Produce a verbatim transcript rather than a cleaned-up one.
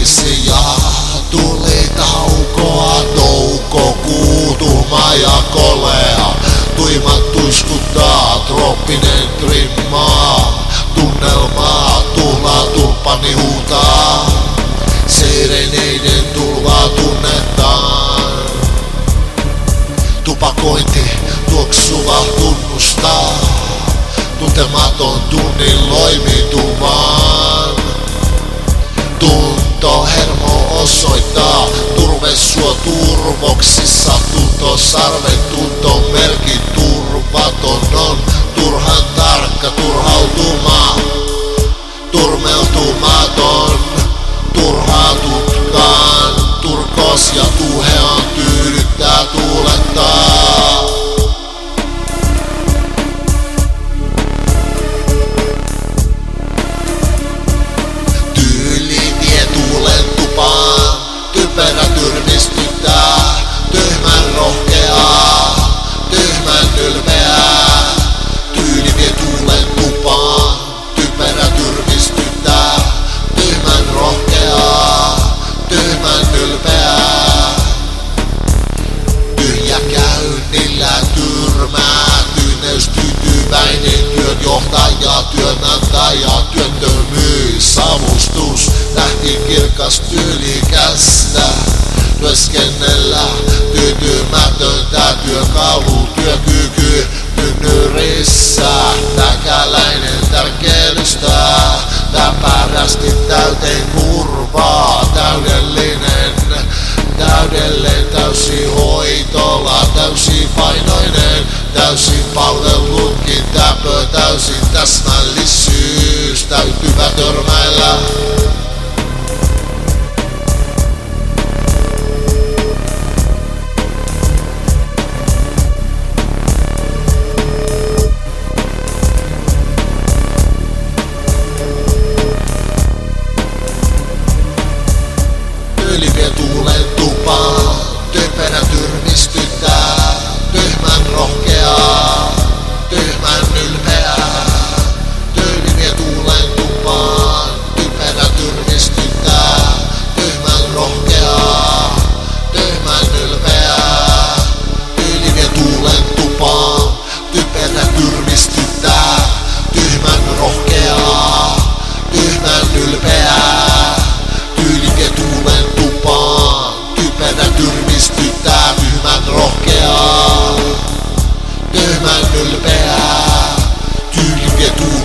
ja tuli taukoa toukokuu, tuhma ja kolea. Tuimat tuiskuttaa, trooppinen trimmaa, tunnelmaa, tuhlaa tulppani huutaa. Sireneiden tulvaa tunnetaan. Tupakointi tuoksuva tunnustaa, tuntematon tunnin loimituvaan. Tunto hermo osoittaa, turve suo turvoksissa, tunto sarven tunto merkki turvaton on. Turhan tarkka turhautuma, turmeltumaton, turhaa tutkaan, turkos ja tuhean tyydyttää tuulettaa. Tyyli vie tuulen tupaan, typerä tyrmistyttää, tyhmän rohkeaa, tyhmän ylpeää. Tyyli vie tuulen tupaan, typerä tyrmistyttää, tyhmän rohkeaa, tyhmän ylpeää. Tyhjä käynnillä tyrmää, tyyneys tyytyväinen, työnjohtaja, työnantaja, työttömyys, savustus, tähti kirkas tyylikästä. Työskennellä tyytymätöntä, työkalu, työkyky, tynnyrissä, täkäläinen tärkeilystää, täpärästi täyteen kurvaa, täydellinen, täydellinen, täysi hoitola, täysi painoinen, täysin palvelutkin täpö, täysin täsmällisyys, täytyvä törmäillä. Tyyli vie tuulen tupaan, typerä tyrmistyttää, tyhmän rohkeaa, tyhmän ylpeää. Tyyli vie tuulen tupaan, typerä tyrmistyttää, tyhmän rohkeaa, tyhmän ylpeää. Tyyli vie tuulen tupaan, typerä tyrmistyttää, tyhmän rohkeaa, tyhmän ylpeää. Tyyli vie tuulen tupaan, typerä tyrmistyttää, tyhmän rohkeaa, tyhmän ylpeää. Tyyli vie tuulen